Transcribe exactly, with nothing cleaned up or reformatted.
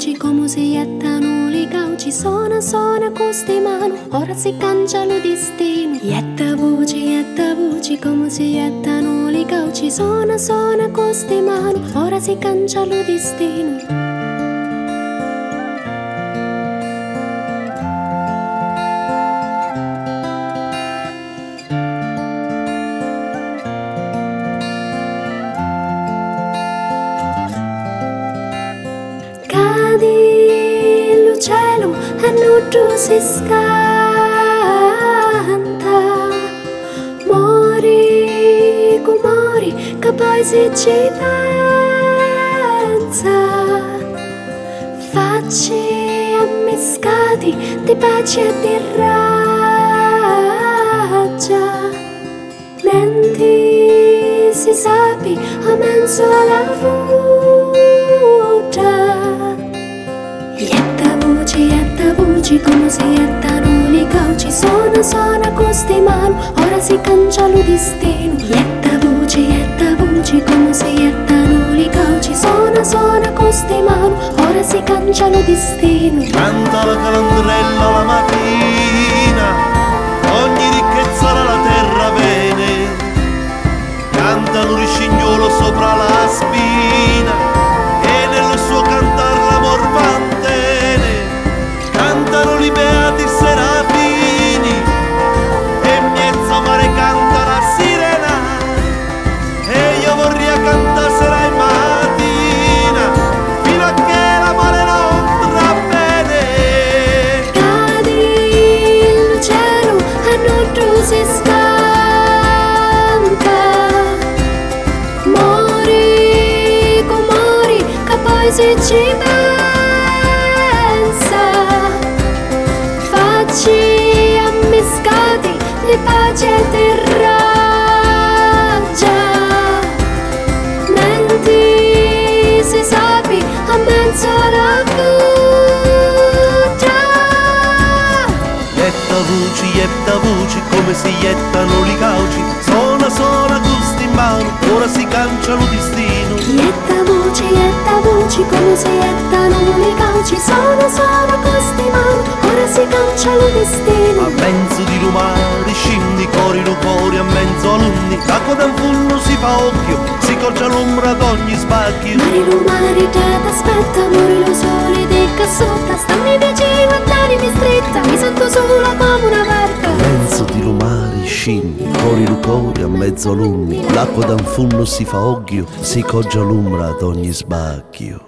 voci come si gettano le cauci, suona suona con ste mani, ora si cangia lo destino. Jetta voci, jetta voci come si gettano le cauci, suona suona con ste mani, ora si cangia lo destino. Il cielo a nudo si scanta, mori, mori, che poi si ci pensa. Facci ammiscati di pace e di ragia, menti si sapi a mezzo alla vuota. Jetta voci, jetta voci, come si jettano le cauci, suona, suona con ste mani, ora si cangia lo destino. Jetta voci, jetta voci, come si jettano le cauci, suona, suona con ste mani, ora si cangia lo destino. Canta la calandrella la mattina, ogni ricchezza dalla terra viene, canta un riscignolo sopra la spina, e nel suo cantar l'amor mantene, cantano i beati serafini, e in mezzo a mare canta la sirena, e io vorrei cantarsela in mattina, fino a che l'amore non tra bene. Cadi il cielo a nudo si scanta, mori, comori, che poi si ci pensa. Facci ammiscati di pace e di ragia, menti si sapi a mezzo alla vuota. Jetta voci, jetta voci, come si jettano le cauci, suona, suona gusti in mano, ora si cancia lo destino. Jetta voci, jetta voci, come si jettano le cauci, suona, suona con ste mani, ora si cancia lo destino. A mezzo di lumari scendi cori lo cuori, a mezzo alunni, l'acqua da un fullo si fa occhio, si coggia l'ombra ad ogni sbacchio. Mari lumari già t'aspetta, amore lo sole di cassotta, stammi vicino e tenimi stretta, mi sento sola come una barca. A mezzo di lumari scendi cori lo cuori, a mezzo alunni, l'acqua da un fullo si fa occhio, si coggia l'ombra ad ogni sbacchio.